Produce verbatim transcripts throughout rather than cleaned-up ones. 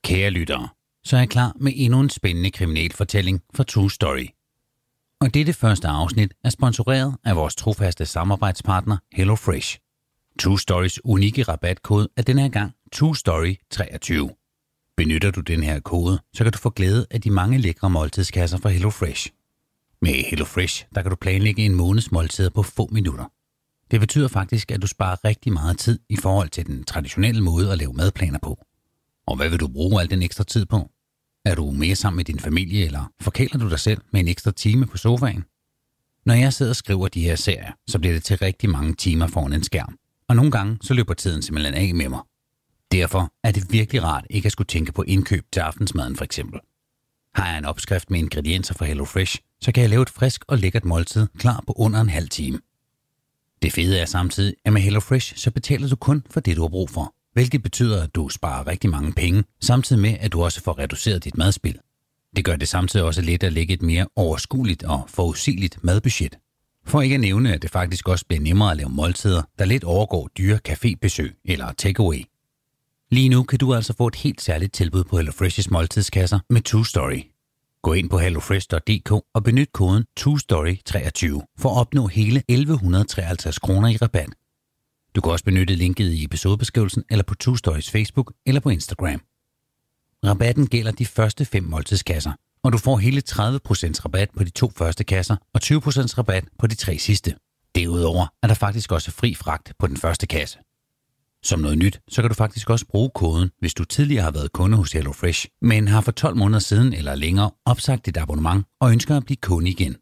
Kære lyttere, så er jeg klar med endnu en spændende kriminalfortælling fra True Story. Og dette første afsnit er sponsoreret af vores trofaste samarbejdspartner HelloFresh. True Storys unikke rabatkode er denne her gang True Story treogtyve. Benytter du den her kode, så kan du få glæde af de mange lækre måltidskasser fra HelloFresh. Med HelloFresh, der kan du planlægge en måneds måltider på få minutter. Det betyder faktisk, at du sparer rigtig meget tid i forhold til den traditionelle måde at lave madplaner på. Og hvad vil du bruge al den ekstra tid på? Er du mere sammen med din familie, eller forkæler du dig selv med en ekstra time på sofaen? Når jeg sidder og skriver de her serier, så bliver det til rigtig mange timer foran en skærm. Og nogle gange så løber tiden simpelthen af med mig. Derfor er det virkelig rart ikke at skulle tænke på indkøb til aftensmaden for eksempel. Har jeg en opskrift med ingredienser fra HelloFresh, så kan jeg lave et frisk og lækkert måltid klar på under en halv time. Det fede er samtidig, at med HelloFresh så betaler du kun for det, du har brug for. Hvilket betyder, at du sparer rigtig mange penge, samtidig med, at du også får reduceret dit madspild. Det gør det samtidig også let at lægge et mere overskueligt og forudsigeligt madbudget. For ikke at nævne, at det faktisk også bliver nemmere at lave måltider, der lidt overgår dyre cafébesøg eller takeaway. Lige nu kan du altså få et helt særligt tilbud på HelloFresh's måltidskasser med True Story. Gå ind på hellofresh punktum d k og benyt koden True Story treogtyve for at opnå hele elleve treoghalvtreds kroner i rabat. Du kan også benytte linket i episodebeskrivelsen eller på True Stories Facebook eller på Instagram. Rabatten gælder de første fem måltidskasser, og du får hele tredive procent rabat på de to første kasser og tyve procent rabat på de tre sidste. Derudover er der faktisk også fri fragt på den første kasse. Som noget nyt, så kan du faktisk også bruge koden, hvis du tidligere har været kunde hos HelloFresh, men har for tolv måneder siden eller længere opsagt dit abonnement og ønsker at blive kunde igen.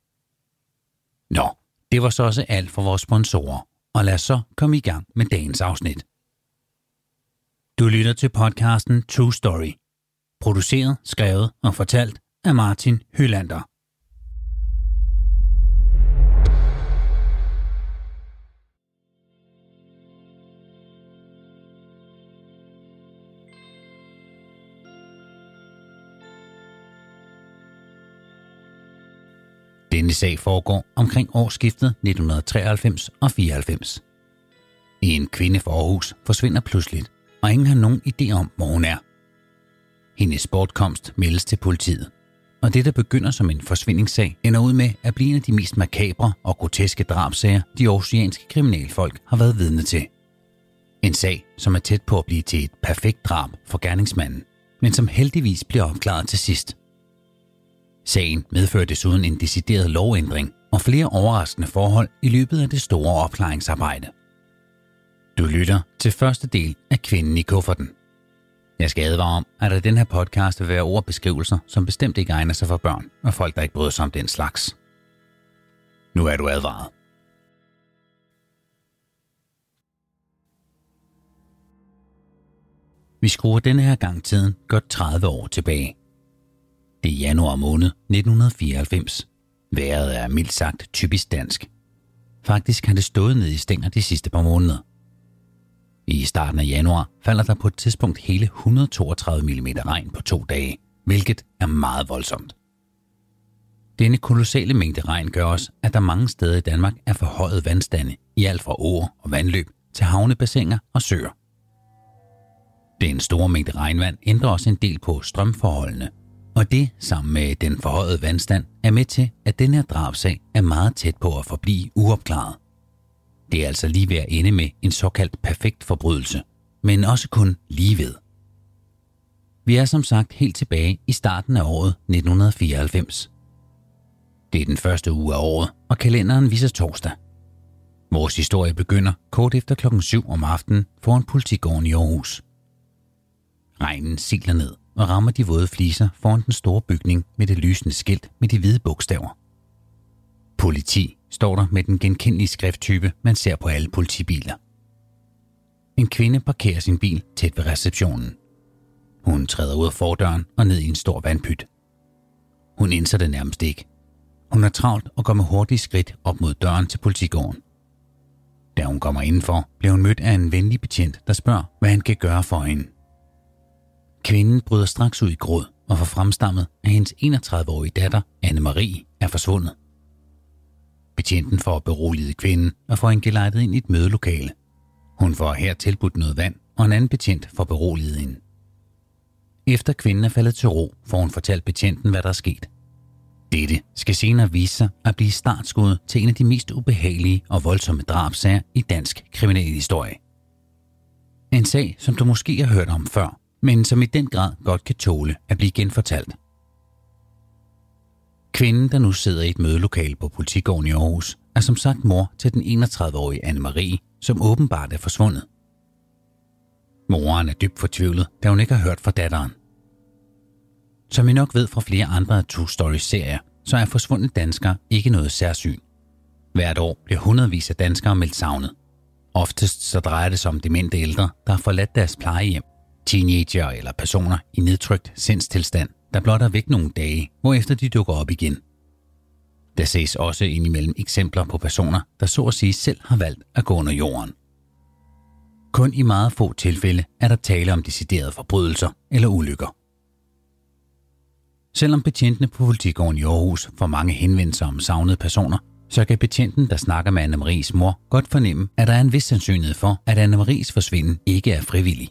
Nå, det var så også alt for vores sponsorer, og lad os så komme i gang med dagens afsnit. Du lytter til podcasten True Story, produceret, skrevet og fortalt af Martin Hylander. Denne sag foregår omkring årsskiftet nitten treoghalvfems og fireoghalvfems. En kvinde fra Aarhus forsvinder pludseligt, og ingen har nogen idé om, hvor hun er. Hendes bortkomst meldes til politiet, og det, der begynder som en forsvindingssag, ender ud med at blive en af de mest makabre og groteske drabsager, de aarhusianske kriminalfolk har været vidne til. En sag, som er tæt på at blive til et perfekt drab for gerningsmanden, men som heldigvis bliver opklaret til sidst. Sagen medfører desuden en decideret lovændring og flere overraskende forhold i løbet af det store opklaringsarbejde. Du lytter til første del af Kvinden i kufferten. Jeg skal advare om, at der i den her podcast vil være ordbeskrivelser, som bestemt ikke egner sig for børn og folk, der ikke bryder sig om den slags. Nu er du advaret. Vi skruer denne her gang tiden godt tredive år tilbage. Det er januar måned nitten fireoghalvfems. Vejret er mildt sagt typisk dansk. Faktisk har det stået ned i stænger de sidste par måneder. I starten af januar falder der på et tidspunkt hele et hundrede og toogtredive millimeter regn på to dage, hvilket er meget voldsomt. Denne kolossale mængde regn gør også, at der mange steder i Danmark er forhøjet vandstande i alt fra åer og vandløb til havnebassiner og søer. Den store mængde regnvand ændrer også en del på strømforholdene, og det sammen med den forhøjede vandstand er med til, at den her drabsag er meget tæt på at forblive uopklaret. Det er altså lige ved at ende med en såkaldt perfekt forbrydelse, men også kun lige ved. Vi er som sagt helt tilbage i starten af året nitten fireoghalvfems. Det er den første uge af året, og kalenderen viser torsdag. Vores historie begynder kort efter klokken syv om aftenen foran politigården i Aarhus. Regnen siler ned og rammer de våde fliser foran den store bygning med det lysende skilt med de hvide bogstaver. Politi står der med den genkendelige skrifttype, man ser på alle politibiler. En kvinde parkerer sin bil tæt ved receptionen. Hun træder ud af fordøren og ned i en stor vandpyt. Hun indser det nærmest ikke. Hun er travlt og går med hurtige skridt op mod døren til politigården. Da hun kommer indenfor, bliver hun mødt af en venlig betjent, der spørger, hvad han kan gøre for hende. Kvinden bryder straks ud i gråd og får fremstammet, at hendes enogtredive-årige datter, Anne-Marie, er forsvundet. Betjenten får beroliget kvinden og får hende gelejdet ind i et mødelokale. Hun får her tilbudt noget vand, og en anden betjent får beroliget hende. Efter kvinden er faldet til ro, får hun fortalt betjenten, hvad der er sket. Dette skal senere vise sig at blive startskuddet til en af de mest ubehagelige og voldsomme drabsager i dansk kriminalhistorie. En sag, som du måske har hørt om før, men som i den grad godt kan tåle at blive genfortalt. Kvinden, der nu sidder i et mødelokale på Politigården i Aarhus, er som sagt mor til den enogtredive-årige Anne-Marie, som åbenbart er forsvundet. Moren er dybt fortvivlet, da hun ikke har hørt fra datteren. Som I nok ved fra flere andre af True Stories-serier, så er forsvundne danskere ikke noget særsyn. Hvert år bliver hundredvis af danskere meldt savnet. Oftest så drejer det sig om demente ældre, der har forladt deres plejehjem, teenager eller personer i nedtrykt sindstilstand, der blot er væk nogle dage, hvorefter de dukker op igen. Der ses også indimellem eksempler på personer, der så at sige selv har valgt at gå under jorden. Kun i meget få tilfælde er der tale om deciderede forbrydelser eller ulykker. Selvom betjentene på Politigården i Aarhus får mange henvendelser om savnede personer, så kan betjenten, der snakker med Anne-Maries mor, godt fornemme, at der er en vis sandsynlighed for, at Anne-Maries forsvinden ikke er frivillig.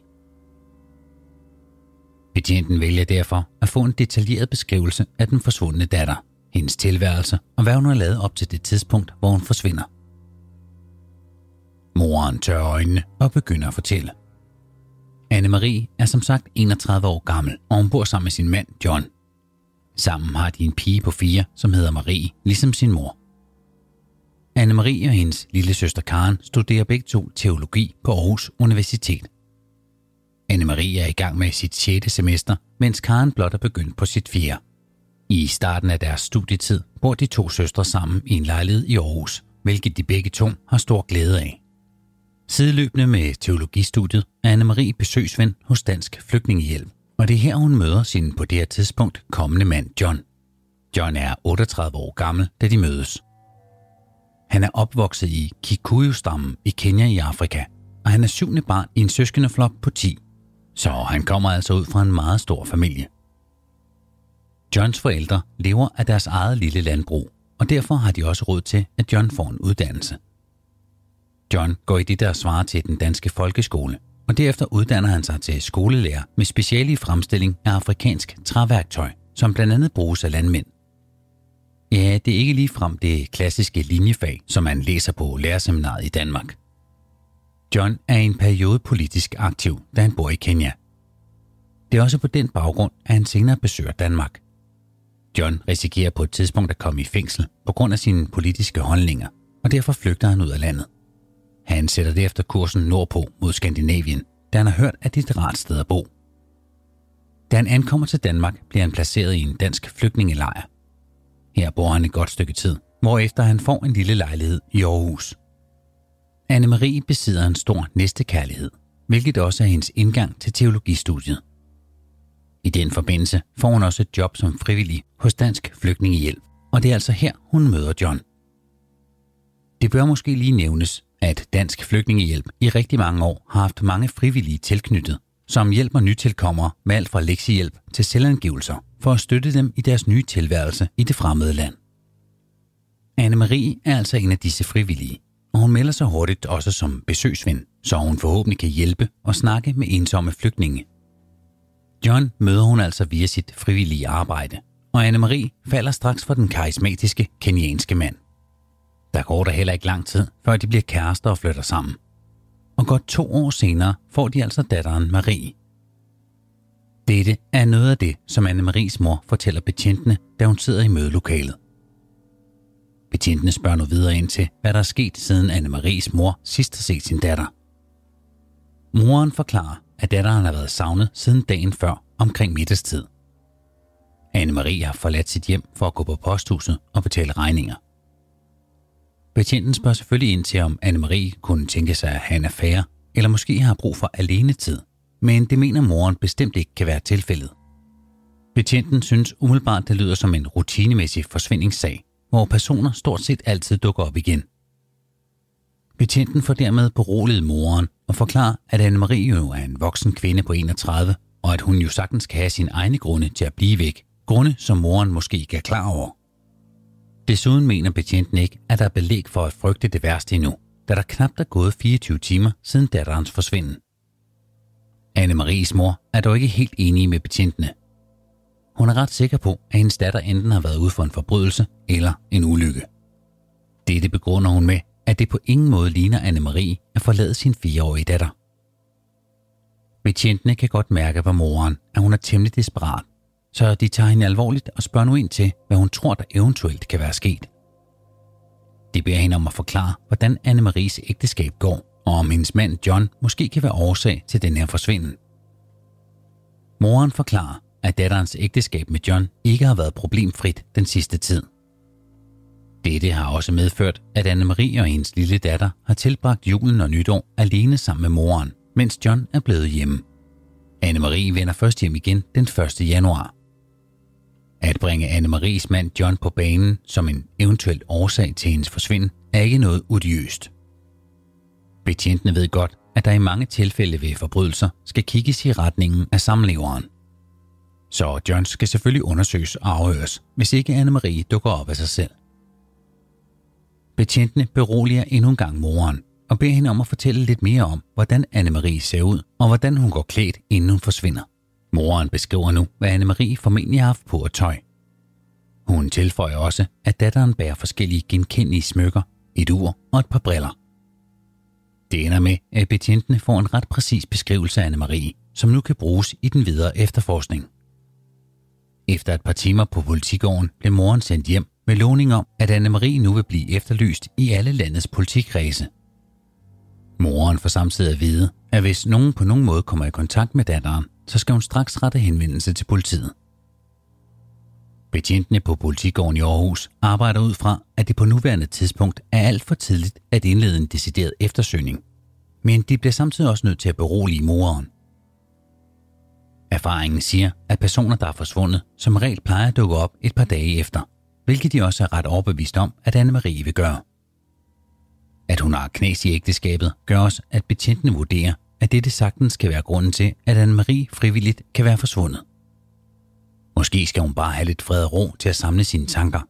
Betjenten vælger derfor at få en detaljeret beskrivelse af den forsvundne datter, hendes tilværelse og hvad hun har lavet op til det tidspunkt, hvor hun forsvinder. Moren tørrer øjnene og begynder at fortælle. Anne-Marie er som sagt enogtredive år gammel, og hun bor sammen med sin mand John. Sammen har de en pige på fire, som hedder Marie, ligesom sin mor. Anne-Marie og hendes lille søster Karen studerer begge to teologi på Aarhus Universitet. Anne-Marie er i gang med sit sjette semester, mens Karen blot er begyndt på sit fjerde. I starten af deres studietid bor de to søstre sammen i en lejlighed i Aarhus, hvilket de begge to har stor glæde af. Sideløbende med teologistudiet er Anne-Marie besøgsven hos Dansk Flygtningehjælp, og det er her, hun møder sin på det her tidspunkt kommende mand John. John er otteogtredive år gammel, da de mødes. Han er opvokset i Kikuyu-stammen i Kenya i Afrika, og han er syvende barn i en søskendeflok på ti, så han kommer altså ud fra en meget stor familie. Johns forældre lever af deres eget lille landbrug, og derfor har de også råd til, at John får en uddannelse. John går i det, der svarer til den danske folkeskole, og derefter uddanner han sig til skolelærer med speciale i fremstilling af afrikansk træværktøj, som blandt andet bruges af landmænd. Ja, det er ikke ligefrem det klassiske linjefag, som man læser på lærerseminaret i Danmark. John er i en periode politisk aktiv, da han bor i Kenya. Det er også på den baggrund, at han senere besøger Danmark. John risikerer på et tidspunkt at komme i fængsel på grund af sine politiske holdninger, og derfor flygter han ud af landet. Han sætter derefter kursen nordpå mod Skandinavien, da han har hørt, at det er et rart sted at bo. Da han ankommer til Danmark, bliver han placeret i en dansk flygtningelejr. Her bor han et godt stykke tid, hvorefter han får en lille lejlighed i Aarhus. Anne-Marie besidder en stor næstekærlighed, hvilket også er hendes indgang til teologistudiet. I den forbindelse får hun også et job som frivillig hos Dansk Flygtningehjælp, og det er altså her, hun møder John. Det bør måske lige nævnes, at Dansk Flygtningehjælp i rigtig mange år har haft mange frivillige tilknyttet, som hjælper nytilkommere med alt fra lektiehjælp til selvangivelser for at støtte dem i deres nye tilværelse i det fremmede land. Anne-Marie er altså en af disse frivillige, og hun melder sig hurtigt også som besøgsven, så hun forhåbentlig kan hjælpe og snakke med ensomme flygtninge. John møder hun altså via sit frivillige arbejde, og Anne-Marie falder straks for den karismatiske kenyanske mand. Der går der heller ikke lang tid, før de bliver kærester og flytter sammen. Og godt to år senere får de altså datteren Marie. Dette er noget af det, som Anne-Maries mor fortæller betjentene, da hun sidder i mødelokalet. Betjentene spørger nu videre ind til, hvad der er sket, siden Anne-Maries mor sidst har set sin datter. Moren forklarer, at datteren har været savnet siden dagen før omkring middagstid. Anne-Marie har forladt sit hjem for at gå på posthuset og betale regninger. Betjenten spørger selvfølgelig ind til, om Anne-Marie kunne tænke sig at have en affære, eller måske har brug for alenetid, men det mener moren bestemt ikke kan være tilfældet. Betjenten synes umiddelbart, det lyder som en rutinemæssig forsvindingssag, hvor personer stort set altid dukker op igen. Betjenten får dermed beroliget moren og forklarer, at Anne-Marie jo er en voksen kvinde på enogtredive, og at hun jo sagtens kan have sine egne grunde til at blive væk, grunde som moren måske ikke er klar over. Desuden mener betjenten ikke, at der er belæg for at frygte det værste endnu, da der knapt er gået fireogtyve timer siden datterens forsvinden. Anne-Maries mor er dog ikke helt enig med betjentene. Hun er ret sikker på, at hendes datter enten har været ude for en forbrydelse eller en ulykke. Dette begrunder hun med, at det på ingen måde ligner Anne-Marie at forlade sin fireårige datter. Betjentene kan godt mærke på moren, at hun er temmelig desperat, så de tager hende alvorligt og spørger nu ind til, hvad hun tror, der eventuelt kan være sket. De beder hende om at forklare, hvordan Anne-Maries ægteskab går, og om hendes mand John måske kan være årsag til den her forsvinden. Moren forklarer, at datterens ægteskab med John ikke har været problemfrit den sidste tid. Dette har også medført, at Anne-Marie og hendes lille datter har tilbragt julen og nytår alene sammen med moren, mens John er blevet hjemme. Anne-Marie vender først hjem igen den første januar. At bringe Anne-Maries mand John på banen som en eventuel årsag til hendes forsvinden er ikke noget odiøst. Betjentene ved godt, at der i mange tilfælde ved forbrydelser skal kigges i retningen af samleveren. Så John skal selvfølgelig undersøges og afhøres, hvis ikke Anne-Marie dukker op af sig selv. Betjentene beroliger endnu en gang moren og beder hende om at fortælle lidt mere om, hvordan Anne-Marie ser ud og hvordan hun går klædt, inden hun forsvinder. Moren beskriver nu, hvad Anne-Marie formentlig har haft på af tøj. Hun tilføjer også, at datteren bærer forskellige genkendelige smykker, et ur og et par briller. Det ender med, at betjentene får en ret præcis beskrivelse af Anne-Marie, som nu kan bruges i den videre efterforskning. Efter et par timer på politigården blev moren sendt hjem med lovning om, at Anne-Marie nu vil blive efterlyst i alle landets politikredse. Moren får samtidig at vide, at hvis nogen på nogen måde kommer i kontakt med datteren, så skal hun straks rette henvendelse til politiet. Betjentene på politigården i Aarhus arbejder ud fra, at det på nuværende tidspunkt er alt for tidligt at indlede en decideret eftersøgning, men de bliver samtidig også nødt til at berolige moren. Erfaringen siger, at personer, der er forsvundet, som regel plejer at dukke op et par dage efter, hvilket de også er ret overbevist om, at Anne-Marie vil gøre. At hun har knæs i ægteskabet gør også, at betjentene vurderer, at dette sagtens skal være grunden til, at Anne-Marie frivilligt kan være forsvundet. Måske skal hun bare have lidt fred og ro til at samle sine tanker.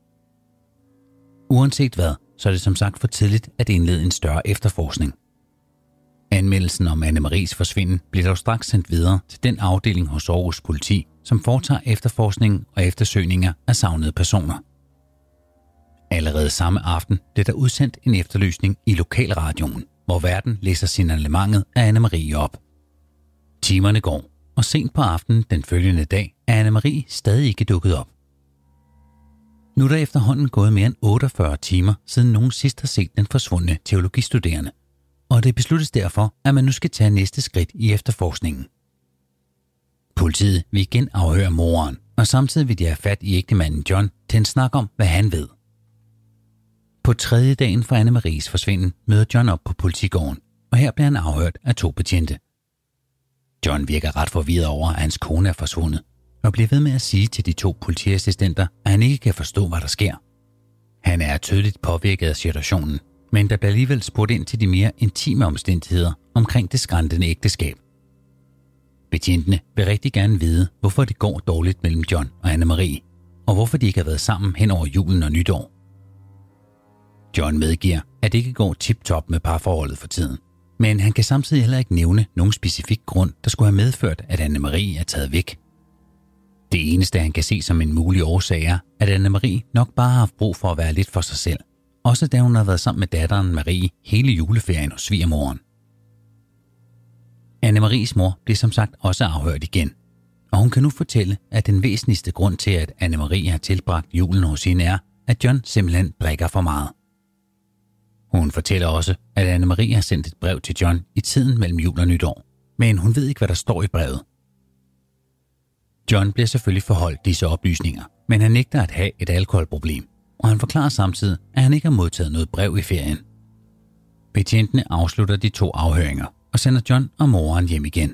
Uanset hvad, så er det som sagt for tidligt at indlede en større efterforskning. Anmeldelsen om Anne-Maries forsvinden bliver dog straks sendt videre til den afdeling hos Aarhus Politi, som foretager efterforskning og eftersøgninger af savnede personer. Allerede samme aften blev der udsendt en efterlysning i lokalradioen, hvor værten læser signalementet af Anne-Marie op. Timerne går, og sent på aftenen den følgende dag er Anne-Marie stadig ikke dukket op. Nu er der efterhånden gået mere end otteogfyrre timer, siden nogen sidst har set den forsvundne teologistuderende, og det besluttes derfor, at man nu skal tage næste skridt i efterforskningen. Politiet vil igen afhøre moren, og samtidig vil de have fat i ægtemanden John til en snak om, hvad han ved. På tredje dagen for Anne-Maries forsvinden møder John op på politigården, og her bliver han afhørt af to betjente. John virker ret forvirret over, at hans kone er forsvundet, og bliver ved med at sige til de to politiassistenter, at han ikke kan forstå, hvad der sker. Han er tydeligt påvirket af situationen, men der bliver alligevel spurgt ind til de mere intime omstændigheder omkring det skrantende ægteskab. Betjentene vil rigtig gerne vide, hvorfor det går dårligt mellem John og Anne-Marie, og hvorfor de ikke har været sammen hen over julen og nytår. John medgiver, at det ikke går tip-top med parforholdet for tiden, men han kan samtidig heller ikke nævne nogen specifik grund, der skulle have medført, at Anne-Marie er taget væk. Det eneste, han kan se som en mulig årsag er, at Anne-Marie nok bare har haft brug for at være lidt for sig selv, også da hun har været sammen med datteren Marie hele juleferien hos svigermoren. Anne-Maries mor bliver som sagt også afhørt igen, og hun kan nu fortælle, at den væsentligste grund til, at Anne-Marie har tilbragt julen hos hende er, at John simpelthen drikker for meget. Hun fortæller også, at Anne-Marie har sendt et brev til John i tiden mellem jul og nytår, men hun ved ikke, hvad der står i brevet. John bliver selvfølgelig forholdt disse oplysninger, men han nægter at have et alkoholproblem, og han forklarer samtidig, at han ikke har modtaget noget brev i ferien. Betjentene afslutter de to afhøringer og sender John og moren hjem igen.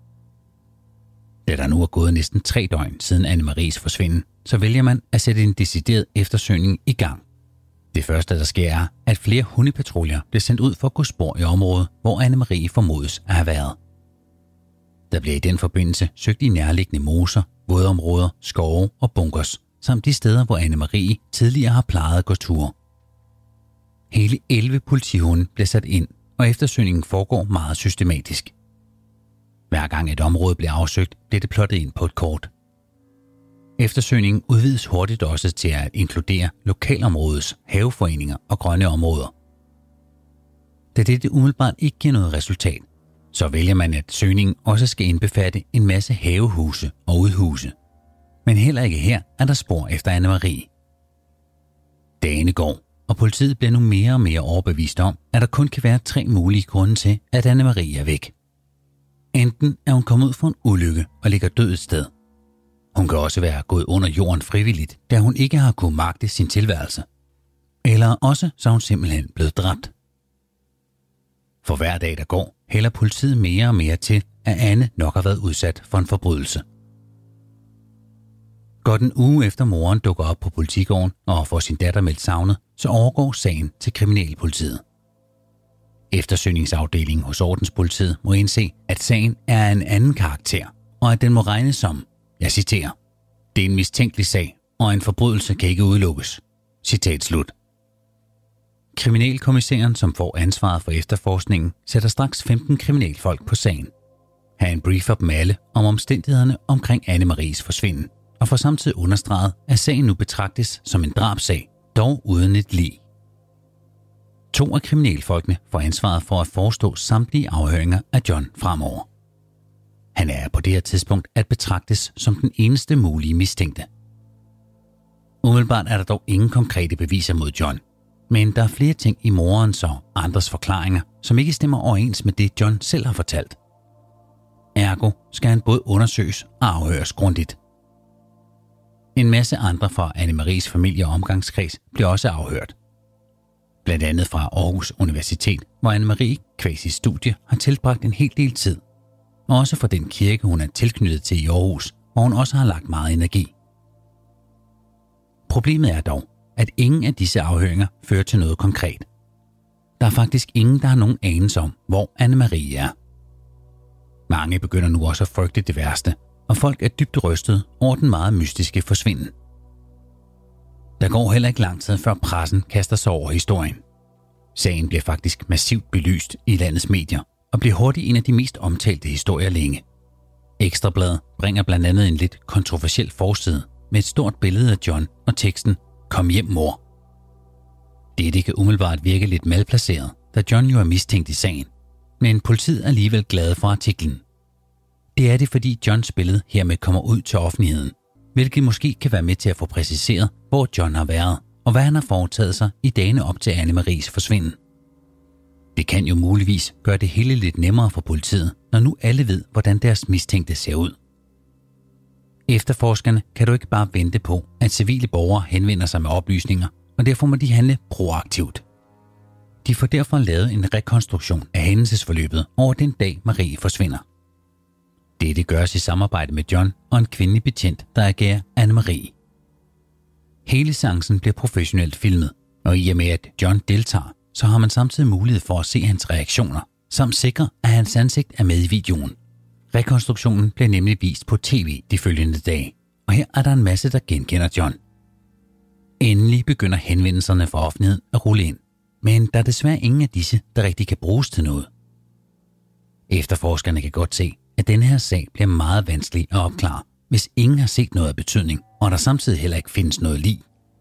Da der nu er gået næsten tre døgn siden Anne-Maries forsvinden, så vælger man at sætte en decideret eftersøgning i gang. Det første, der sker, er, at flere hundepatruljer bliver sendt ud for at gå spor i området, hvor Anne-Marie formodes at have været. Der bliver i den forbindelse søgt i nærliggende moser, vådområder, skove og bunkers, samt de steder, hvor Anne-Marie tidligere har plejet at gå ture. Hele elleve politihunde bliver sat ind, og eftersøgningen foregår meget systematisk. Hver gang et område bliver afsøgt, bliver det plottet ind på et kort. Eftersøgningen udvides hurtigt også til at inkludere lokalområdets haveforeninger og grønne områder. Da dette umiddelbart ikke giver noget resultat, så vælger man, at søgningen også skal indbefatte en masse havehuse og udhuse. Men heller ikke her er der spor efter Anne-Marie. Dagene går, og politiet bliver nu mere og mere overbevist om, at der kun kan være tre mulige grunde til, at Anne-Marie er væk. Enten er hun kommet ud for en ulykke og ligger død et sted. Hun kan også være gået under jorden frivilligt, da hun ikke har kunnet magte sin tilværelse. Eller også så er hun simpelthen blevet dræbt. For hver dag der går, hælder politiet mere og mere til, at Anne nok har været udsat for en forbrydelse. Godt en uge efter moren dukker op på politigården og får sin datter meldt savnet, så overgår sagen til kriminalpolitiet. Eftersøgningsafdelingen hos ordenspolitiet må indse, at sagen er af en anden karakter, og at den må regnes som, jeg citerer, det er en mistænkelig sag, og en forbrydelse kan ikke udelukkes. Citat slut. Kriminalkommissæren, som får ansvaret for efterforskningen, sætter straks femten kriminalfolk på sagen. Han briefer dem alle om omstændighederne omkring Anne-Maries forsvinden, og får samtidig understreget, at sagen nu betragtes som en drabsag, dog uden et lig. To af kriminalfolkene får ansvaret for at forestå samtlige afhøringer af John fremover. Han er på det her tidspunkt at betragtes som den eneste mulige mistænkte. Umiddelbart er der dog ingen konkrete beviser mod John, men der er flere ting i morens og andres forklaringer, som ikke stemmer overens med det, John selv har fortalt. Ergo skal han både undersøges og afhøres grundigt. En masse andre fra Anne-Maries familie og omgangskreds bliver også afhørt. Blandt andet fra Aarhus Universitet, hvor Anne-Marie qua sit studie har tilbragt en hel del tid. Og også fra den kirke, hun er tilknyttet til i Aarhus, hvor hun også har lagt meget energi. Problemet er dog, at ingen af disse afhøringer fører til noget konkret. Der er faktisk ingen, der har nogen anelse om, hvor Anne-Marie er. Mange begynder nu også at frygte det værste, og folk er dybt rystet over den meget mystiske forsvinden. Der går heller ikke lang tid, før pressen kaster sig over historien. Sagen bliver faktisk massivt belyst i landets medier, og bliver hurtigt en af de mest omtalte historier længe. Ekstra Bladet bringer blandt andet en lidt kontroversiel forside med et stort billede af John og teksten "Kom hjem, mor". Dette kan umiddelbart virke lidt malplaceret, da John jo er mistænkt i sagen, men politiet er alligevel glade for artiklen. Det er det, fordi Johns billede hermed kommer ud til offentligheden, hvilket måske kan være med til at få præciseret, hvor John har været, og hvad han har foretaget sig i dagene op til Anne-Maries forsvinden. Det kan jo muligvis gøre det hele lidt nemmere for politiet, når nu alle ved, hvordan deres mistænkte ser ud. Efterforskerne kan du ikke bare vente på, at civile borgere henvender sig med oplysninger, og derfor må de handle proaktivt. De får derfor lavet en rekonstruktion af hændelsesforløbet over den dag Marie forsvinder. Dette gøres i samarbejde med John og en kvindelig betjent, der agerer Anne-Marie. Hele seancen bliver professionelt filmet, og i og med at John deltager, så har man samtidig mulighed for at se hans reaktioner, samt sikre, at hans ansigt er med i videoen. Rekonstruktionen bliver nemlig vist på tv de følgende dage, og her er der en masse, der genkender John. Endelig begynder henvendelserne fra offentligheden at rulle ind, men der er desværre ingen af disse, der rigtig kan bruges til noget. Efterforskerne kan godt se, at denne her sag bliver meget vanskelig at opklare, hvis ingen har set noget af betydning, og der samtidig heller ikke findes noget lig.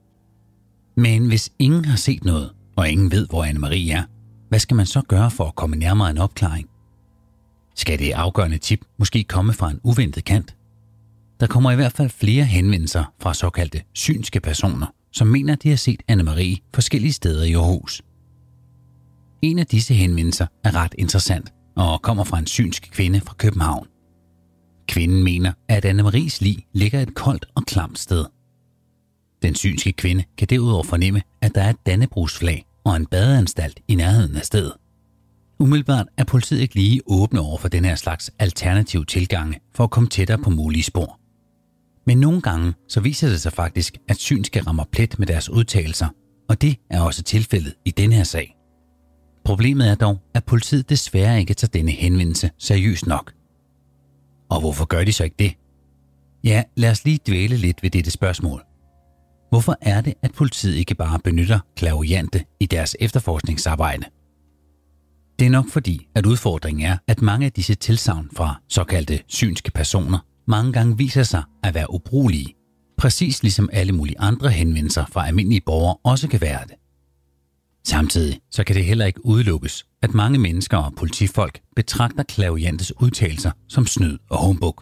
Men hvis ingen har set noget, og ingen ved, hvor Anne-Marie er, hvad skal man så gøre for at komme nærmere en opklaring? Skal det afgørende tip måske komme fra en uventet kant? Der kommer i hvert fald flere henvendelser fra såkaldte synske personer, som mener, at de har set Anne-Marie forskellige steder i Aarhus. En af disse henvendelser er ret interessant og kommer fra en synsk kvinde fra København. Kvinden mener, at Anne-Maries lig ligger et koldt og klamt sted. Den synske kvinde kan derudover fornemme, at der er et dannebrogsflag og en badeanstalt i nærheden af stedet. Umiddelbart er politiet ikke lige åbne over for den her slags alternative tilgange for at komme tættere på mulige spor. Men nogle gange så viser det sig faktisk, at synske rammer plet med deres udtalelser, og det er også tilfældet i denne her sag. Problemet er dog, at politiet desværre ikke tager denne henvendelse seriøst nok. Og hvorfor gør de så ikke det? Ja, lad os lige dvæle lidt ved dette spørgsmål. Hvorfor er det, at politiet ikke bare benytter clairvoyante i deres efterforskningsarbejde? Det er nok fordi, at udfordringen er, at mange af disse tilsagn fra såkaldte synske personer mange gange viser sig at være ubrugelige, præcis ligesom alle mulige andre henvendelser fra almindelige borgere også kan være det. Samtidig så kan det heller ikke udelukkes, at mange mennesker og politifolk betragter clairvoyantes udtalelser som snyd og humbug.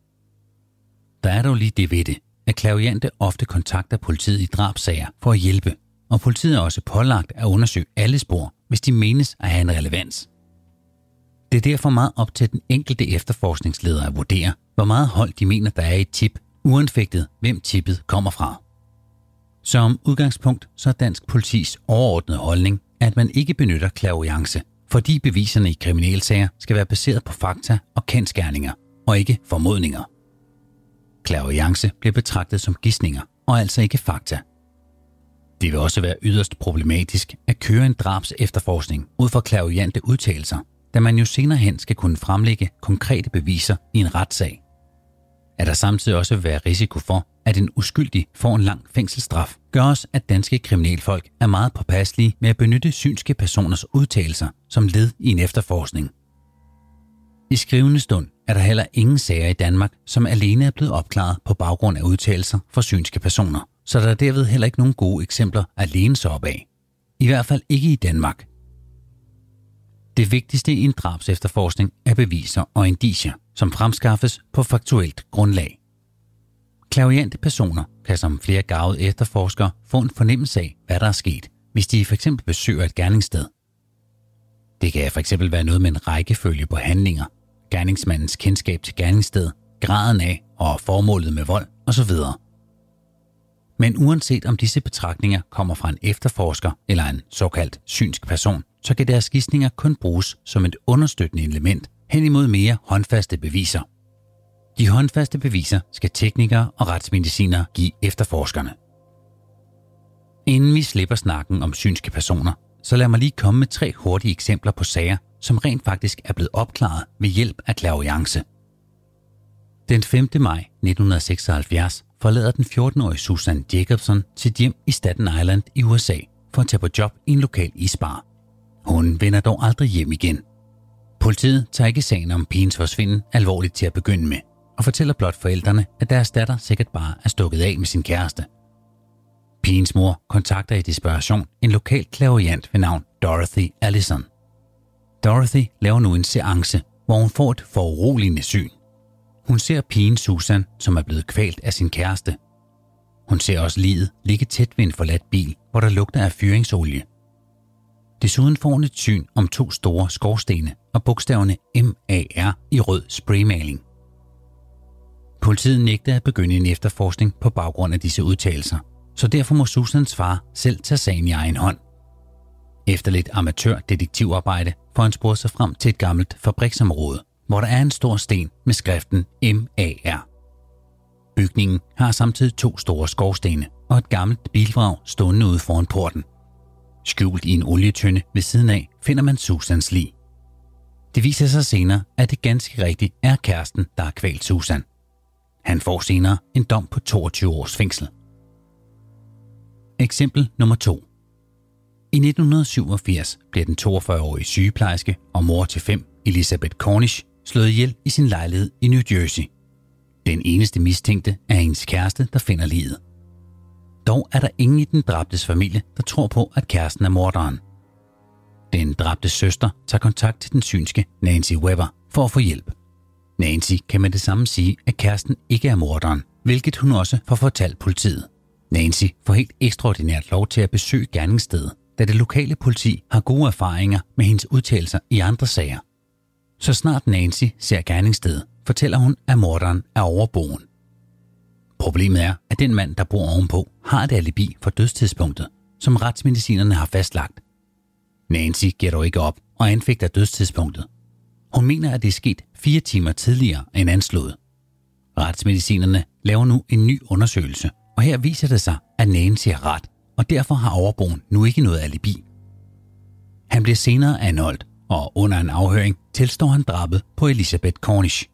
Der er dog lige det ved det, at clairvoyante ofte kontakter politiet i drabssager for at hjælpe, og politiet er også pålagt at undersøge alle spor, hvis de menes at have en relevans. Det er derfor meget op til den enkelte efterforskningsleder at vurdere, hvor meget hold de mener, der er i et tip, uanfægtet hvem tippet kommer fra. Som udgangspunkt så er dansk politis overordnede holdning, at man ikke benytter clairvoyance, fordi beviserne i kriminalsager skal være baseret på fakta og kendsgerninger, og ikke formodninger. Clairvoyance bliver betragtet som gisninger, og altså ikke fakta. Det vil også være yderst problematisk at køre en drabs efterforskning ud fra clairvoyante udtalelser, da man jo senere hen skal kunne fremlægge konkrete beviser i en retssag. At der samtidig også vil være risiko for, at en uskyldig får en lang fængselsstraf, gør også, at danske kriminalfolk er meget påpasselige med at benytte synske personers udtalelser som led i en efterforskning. I skrivende stund er der heller ingen sager i Danmark, som alene er blevet opklaret på baggrund af udtalelser fra synske personer, så der er derved heller ikke nogen gode eksempler at læne sig op af. I hvert fald ikke i Danmark. Det vigtigste i en drabsefterforskning er beviser og indicier, som fremskaffes på faktuelt grundlag. Clairvoyante personer kan som flere garvede efterforskere få en fornemmelse af, hvad der er sket, hvis de f.eks. besøger et gerningssted. Det kan f.eks. være noget med en rækkefølge på handlinger, gerningsmandens kendskab til gerningsstedet, graden af og formålet med vold osv. Men uanset om disse betragtninger kommer fra en efterforsker eller en såkaldt synsk person, så kan deres gisninger kun bruges som et understøttende element hen imod mere håndfaste beviser. De håndfaste beviser skal teknikere og retsmedicinere give efterforskerne. Inden vi slipper snakken om synske personer, så lad mig lige komme med tre hurtige eksempler på sager, som rent faktisk er blevet opklaret ved hjælp af clairvoyance. Den femte maj nitten seksoghalvfjerds forlader den fjorten-årige Susan Jacobson sit hjem i Staten Island i U S A for at tage på job i en lokal isbar. Hun vender dog aldrig hjem igen. Politiet tager ikke sagen om pigens forsvinden alvorligt til at begynde med, og fortæller blot forældrene, at deres datter sikkert bare er stukket af med sin kæreste. Pigens mor kontakter i desperation en lokal clairvoyant ved navn Dorothy Allison. Dorothy laver nu en seance, hvor hun får et foruroligende syn. Hun ser pigen Susan, som er blevet kvalt af sin kæreste. Hun ser også liget ligge tæt ved en forladt bil, hvor der lugter af fyringsolie. Desuden får hun et syn om to store skorstene og bogstaverne M A R i rød spraymaling. Politiet nægter at begynde en efterforskning på baggrund af disse udtalelser, så derfor må Susans far selv tage sagen i egen hånd. Efter lidt amatørdetektivarbejde får han sporet sig frem til et gammelt fabriksområde, hvor der er en stor sten med skriften M A R. Bygningen har samtidig to store skorstene og et gammelt bilvrag stående ude foran porten. Skjult i en olietønde ved siden af finder man Susans lig. Det viser sig senere, at det ganske rigtigt er kæresten, der har kvalt Susan. Han får senere en dom på toogtyve års fængsel. Eksempel nummer to. I nitten syvogfirs bliver den toogfyrre-årige sygeplejerske og mor til fem, Elizabeth Cornish, slået ihjel i sin lejlighed i New Jersey. Den eneste mistænkte er hendes kæreste, der finder liget. Dog er der ingen i den dræbtes familie, der tror på, at kæresten er morderen. Den dræbtes søster tager kontakt til den synske Nancy Weber for at få hjælp. Nancy kan med det samme sige, at kæresten ikke er morderen, hvilket hun også får fortalt politiet. Nancy får helt ekstraordinært lov til at besøge gerningsstedet, da det lokale politi har gode erfaringer med hendes udtalelser i andre sager. Så snart Nancy ser gerningsstedet, fortæller hun, at morderen er overboen. Problemet er, at den mand, der bor ovenpå, har et alibi for dødstidspunktet, som retsmedicinerne har fastlagt. Nancy giver dog ikke op og anfægter dødstidspunktet. Hun mener, at det er sket fire timer tidligere end anslået. Retsmedicinerne laver nu en ny undersøgelse, og her viser det sig, at Nancy har ret, og derfor har overboen nu ikke noget alibi. Han bliver senere anholdt, og under en afhøring tilstår han drabet på Elizabeth Cornish.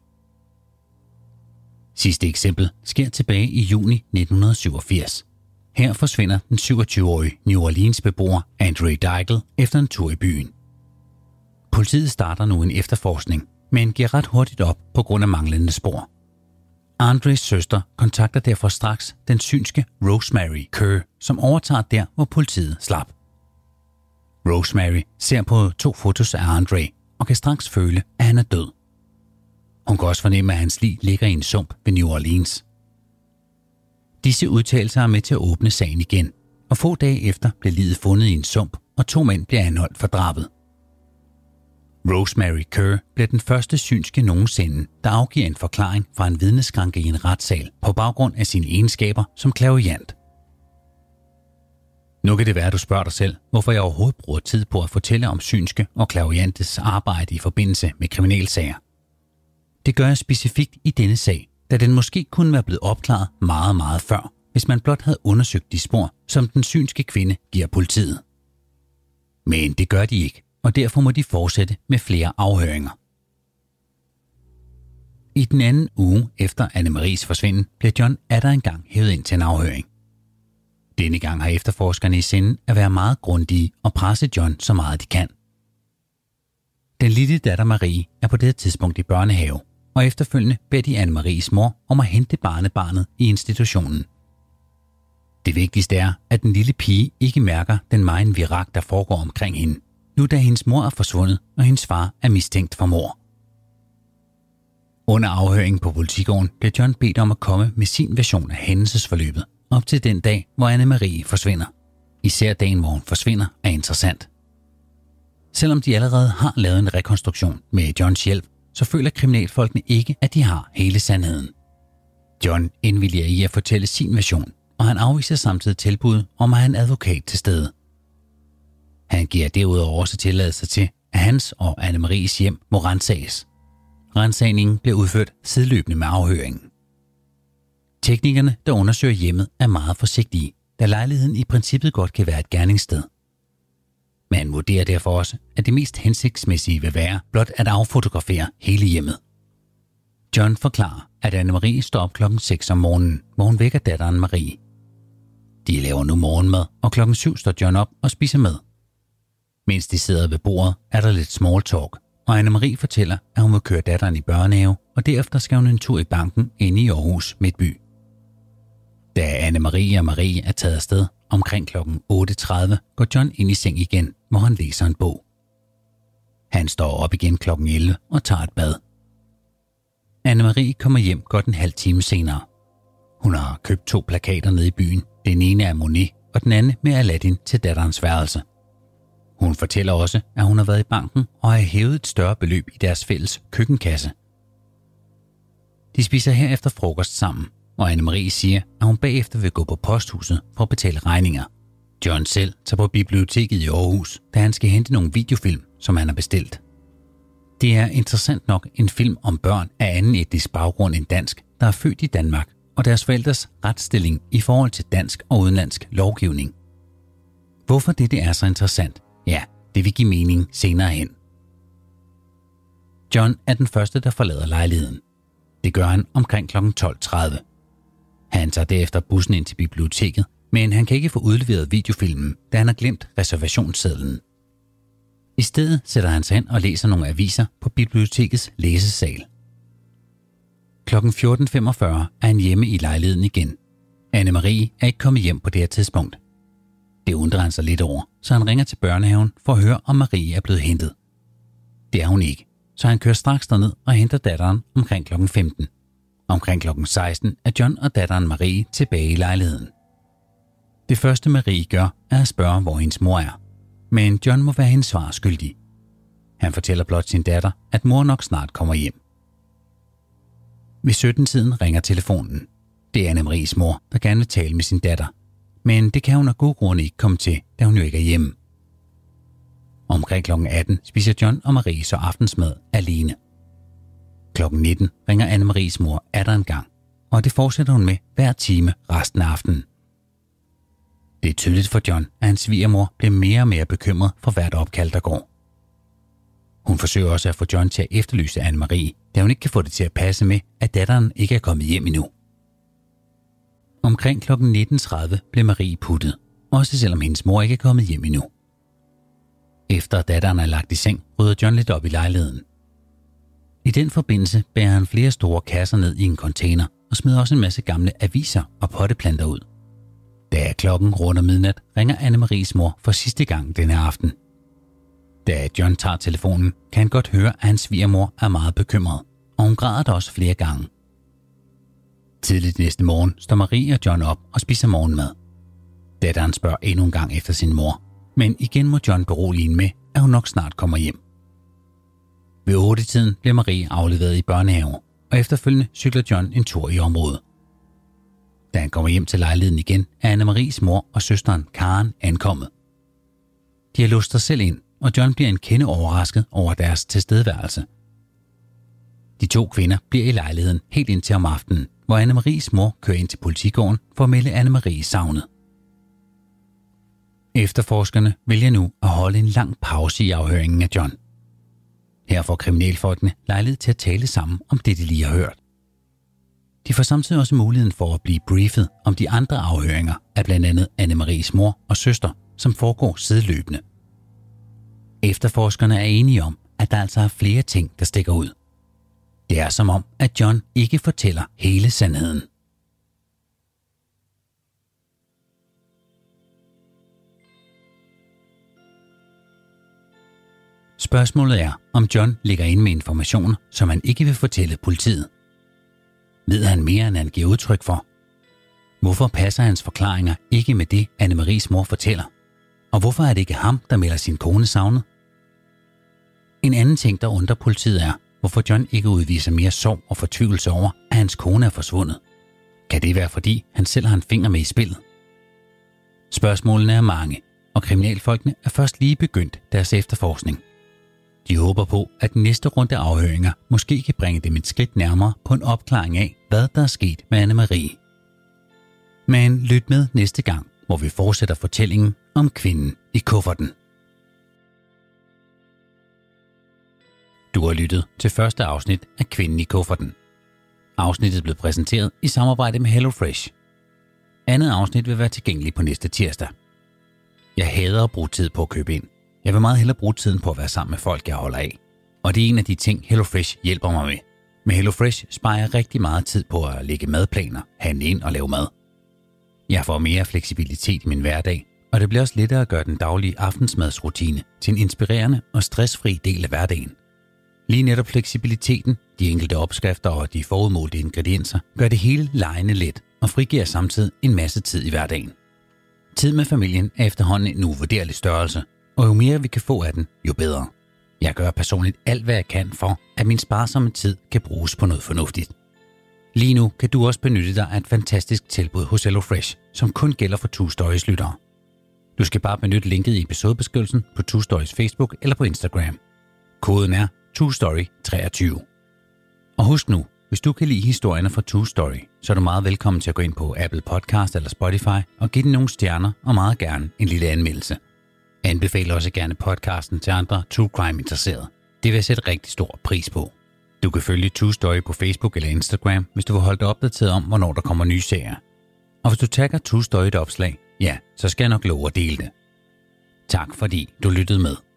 Sidste eksempel sker tilbage i juni nitten syvogfirs. Her forsvinder den syvogtyve-årige New Orleans-beboer Andre Daigle efter en tur i byen. Politiet starter nu en efterforskning, men giver ret hurtigt op på grund af manglende spor. Andres søster kontakter derfor straks den synske Rosemary Kerr, som overtager der, hvor politiet slap. Rosemary ser på to fotos af Andre og kan straks føle, at han er død. Hun kan også fornemme, at hans lig ligger i en sump ved New Orleans. Disse udtalelser er med til at åbne sagen igen, og få dage efter bliver liget fundet i en sump, og to mænd bliver anholdt for drabet. Rosemary Kerr bliver den første synske nogensinde, der afgiver en forklaring fra en vidneskranke i en retssal på baggrund af sine egenskaber som clairvoyant. Nu kan det være, at du spørger dig selv, hvorfor jeg overhovedet bruger tid på at fortælle om synske og clairvoyantes arbejde i forbindelse med kriminalsager. Det gør jeg specifikt i denne sag, da den måske kunne være blevet opklaret meget, meget før, hvis man blot havde undersøgt de spor, som den synske kvinde giver politiet. Men det gør de ikke, og derfor må de fortsætte med flere afhøringer. I den anden uge efter Anne-Maries forsvinden blev John atter engang hævet ind til en afhøring. Denne gang har efterforskerne i sinde at være meget grundige og presse John så meget de kan. Den lille datter Marie er på det tidspunkt i børnehave, og efterfølgende beder de Anne-Maries mor om at hente barnebarnet i institutionen. Det vigtigste er, at den lille pige ikke mærker den megen virak, der foregår omkring hende, nu da hendes mor er forsvundet, og hendes far er mistænkt for mord. Under afhøringen på politigården bliver John bedt om at komme med sin version af hændelsesforløbet op til den dag, hvor Anne-Marie forsvinder. Især dagen, hvor hun forsvinder, er interessant. Selvom de allerede har lavet en rekonstruktion med Johns hjælp, så føler kriminalfolkene ikke, at de har hele sandheden. John indvilliger i at fortælle sin version, og han afviser samtidig tilbud om at have en advokat til stede. Han giver derudover også tilladelse til, at hans og Anne-Maries hjem må rensages. Rensagningen bliver udført sideløbende med afhøringen. Teknikerne, der undersøger hjemmet, er meget forsigtige, da lejligheden i princippet godt kan være et gerningssted. Man vurderer derfor også, at det mest hensigtsmæssige vil være blot at affotografere hele hjemmet. John forklarer, at Anne-Marie står op klokken seks om morgenen, hvor hun vækker datteren Marie. De laver nu morgenmad, og klokken syv står John op og spiser mad. Mens de sidder ved bordet, er der lidt small talk, og Anne-Marie fortæller, at hun vil køre datteren i børnehave, og derefter skal hun en tur i banken inde i Aarhus Midtby. Da Anne-Marie og Marie er taget afsted omkring klokken otte tredive, går John ind i seng igen, hvor han læser en bog. Han står op igen klokken elleve og tager et bad. Anne-Marie kommer hjem godt en halv time senere. Hun har købt to plakater nede i byen. Den ene er Monet, og den anden med Aladdin til datterens værelse. Hun fortæller også, at hun har været i banken og har hævet et større beløb i deres fælles køkkenkasse. De spiser herefter frokost sammen, og Anne-Marie siger, at hun bagefter vil gå på posthuset for at betale regninger. John selv tager på biblioteket i Aarhus, da han skal hente nogle videofilm, som han har bestilt. Det er interessant nok en film om børn af anden etnisk baggrund end dansk, der er født i Danmark, og deres forældres retsstilling i forhold til dansk og udenlandsk lovgivning. Hvorfor dette er så interessant? Ja, det vil give mening senere hen. John er den første, der forlader lejligheden. Det gør han omkring klokken tolv tredive. Han tager derefter bussen ind til biblioteket, men han kan ikke få udleveret videofilmen, da han har glemt reservationssedlen. I stedet sætter han sig hen og læser nogle aviser på bibliotekets læsesal. Klokken fjorten femogfyrre er han hjemme i lejligheden igen. Anne-Marie er ikke kommet hjem på det her tidspunkt. Det undrer han sig lidt over, så han ringer til børnehaven for at høre, om Marie er blevet hentet. Det er hun ikke, så han kører straks derned og henter datteren omkring klokken femten. Omkring klokken seksten er John og datteren Marie tilbage i lejligheden. Det første Marie gør, er at spørge, hvor hendes mor er. Men John må være hendes svar skyldig. Han fortæller blot sin datter, at mor nok snart kommer hjem. Ved sytten-tiden ringer telefonen. Det er Anne-Maries mor, der gerne vil tale med sin datter. Men det kan hun af gode grunde ikke komme til, da hun jo ikke er hjemme. Omkring klokken atten spiser John og Marie så aftensmad alene. Klokken nitten ringer Anne-Maries mor atter en gang, og det fortsætter hun med hver time resten af aftenen. Det er tydeligt for John, at hans svigermor bliver mere og mere bekymret for hvert opkald, der går. Hun forsøger også at få John til at efterlyse Anne-Marie, da hun ikke kan få det til at passe med, at datteren ikke er kommet hjem endnu. Omkring klokken nitten tredive blev Marie puttet, også selvom hendes mor ikke er kommet hjem endnu. Efter datteren er lagt i seng, rydder John lidt op i lejligheden. I den forbindelse bærer han flere store kasser ned i en container og smider også en masse gamle aviser og potteplanter ud. Da klokken runder midnat, ringer Anne-Maries mor for sidste gang denne aften. Da John tager telefonen, kan han godt høre, at hans svigermor er meget bekymret, og hun græder da også flere gange. Tidligt næste morgen står Marie og John op og spiser morgenmad. Datteren spørger endnu en gang efter sin mor, men igen må John berolige hende med, at hun nok snart kommer hjem. Ved otte-tiden bliver Marie afleveret i børnehave, og efterfølgende cykler John en tur i området. Da han kommer hjem til lejligheden igen, er Anne-Maries mor og søsteren Karen ankommet. De har låst sig selv ind, og John bliver en kende overrasket over deres tilstedeværelse. De to kvinder bliver i lejligheden helt indtil om aftenen, hvor Anne-Maries mor kører ind til politigården for at melde Anne-Marie savnet. Efterforskerne vælger nu at holde en lang pause i afhøringen af John. Her får kriminalfolkene lejlighed til at tale sammen om det, de lige har hørt. De får samtidig også muligheden for at blive briefet om de andre afhøringer af blandt andet Anne-Maries mor og søster, som foregår sideløbende. Efterforskerne er enige om, at der altså er flere ting, der stikker ud. Det er som om, at John ikke fortæller hele sandheden. Spørgsmålet er, om John ligger inde med informationer, som han ikke vil fortælle politiet. Ved han mere, end han giver udtryk for? Hvorfor passer hans forklaringer ikke med det, Anne-Maries mor fortæller? Og hvorfor er det ikke ham, der melder sin kone savnet? En anden ting, der undrer politiet er, hvorfor John ikke udviser mere sorg og fortvivlelse over, at hans kone er forsvundet. Kan det være, fordi han selv har en finger med i spillet? Spørgsmålene er mange, og kriminalfolkene er først lige begyndt deres efterforskning. De håber på, at den næste runde afhøringer måske kan bringe dem et skridt nærmere på en opklaring af, hvad der er sket med Anne-Marie. Men lyt med næste gang, hvor vi fortsætter fortællingen om kvinden i kufferten. Du har lyttet til første afsnit af Kvinden i kufferten. Afsnittet blev præsenteret i samarbejde med HelloFresh. Andet afsnit vil være tilgængelig på næste tirsdag. Jeg hader at bruge tid på at købe ind. Jeg vil meget hellere bruge tiden på at være sammen med folk, jeg holder af. Og det er en af de ting, HelloFresh hjælper mig med. Med HelloFresh sparer jeg rigtig meget tid på at lægge madplaner, handle ind og lave mad. Jeg får mere fleksibilitet i min hverdag, og det bliver også lettere at gøre den daglige aftensmadsrutine til en inspirerende og stressfri del af hverdagen. Lige netop fleksibiliteten, de enkelte opskrifter og de forudmålte ingredienser gør det hele legende let og frigiver samtidig en masse tid i hverdagen. Tid med familien er efterhånden en uvurderlig størrelse, og jo mere vi kan få af den, jo bedre. Jeg gør personligt alt, hvad jeg kan for, at min sparsomme tid kan bruges på noget fornuftigt. Lige nu kan du også benytte dig af et fantastisk tilbud hos HelloFresh, som kun gælder for Two Stories lyttere. Du skal bare benytte linket i episodebeskrivelsen på Two Stories Facebook eller på Instagram. Koden er Two Story treogtyve. Og husk nu, hvis du kan lide historierne fra Two Story, så er du meget velkommen til at gå ind på Apple Podcast eller Spotify og give den nogle stjerner og meget gerne en lille anmeldelse. Anbefal også gerne podcasten til andre True Crime interesserede. Det vil jeg sætte rigtig stor pris på. Du kan følge Two Story på Facebook eller Instagram, hvis du vil holde dig opdateret om, hvornår der kommer nye serier. Og hvis du tagger Two Story et opslag, ja, så skal jeg nok love at dele det. Tak fordi du lyttede med.